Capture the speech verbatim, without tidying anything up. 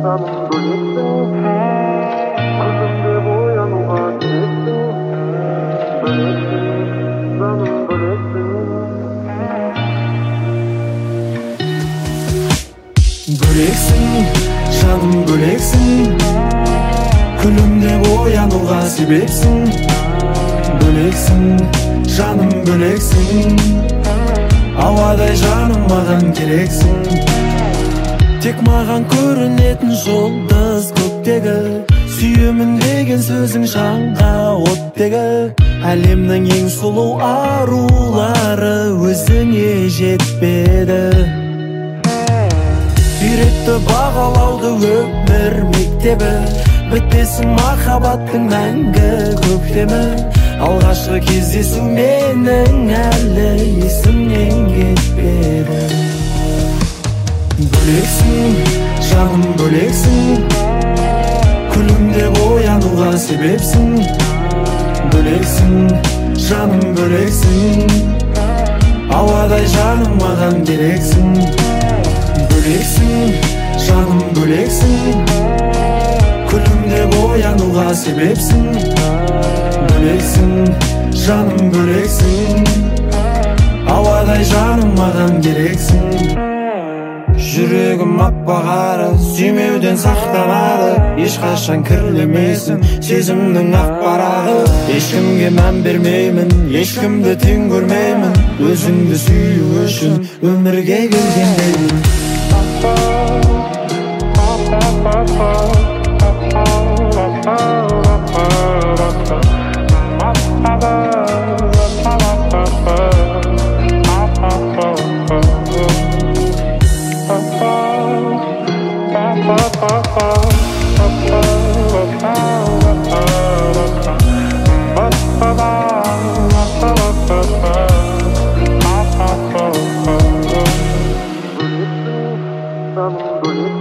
жаным бөлексің, күлкімде боянуға керексің, бөлексің, жаным бөлексің. Бөлексің, жаным бөлексің, күлімде боянуға себепсің. Бөлексің, жаным бөлексің, ауадай жаным маған керексің. Тек маған көрінетін жұлдыз көктегі, сүйемін деген сөзің жанға оттегі. Әлемнің ең сұлу арулары өзіңе жетпеді. Үйретті бағалауды өмір мектебі, бітпесін махаббаттың мәңгі көктемі. Алғашқы кездесу менің әлі есімнен кетпеді. Бөлексің, жаным бөлексің, күлімде боянуға себепсің. Бөлексің, жаным бөлексің, ауадай жаным маған керексің. Бөлексің, жаным бөлексің, күлімде боянуға себепсің. Бөлексің, жаным бөлексің, ауадай жаным маған керексің. Жүрегім аппағары, сүймеуден сақтанады, ешқашан кірлемесін сезімнің ақ парағы. Ешкімге мән бермеймін, ешкімді тең көрмеймін, өзіңді сүю үшін өмірге келгендеймін. Жаным бөлексің,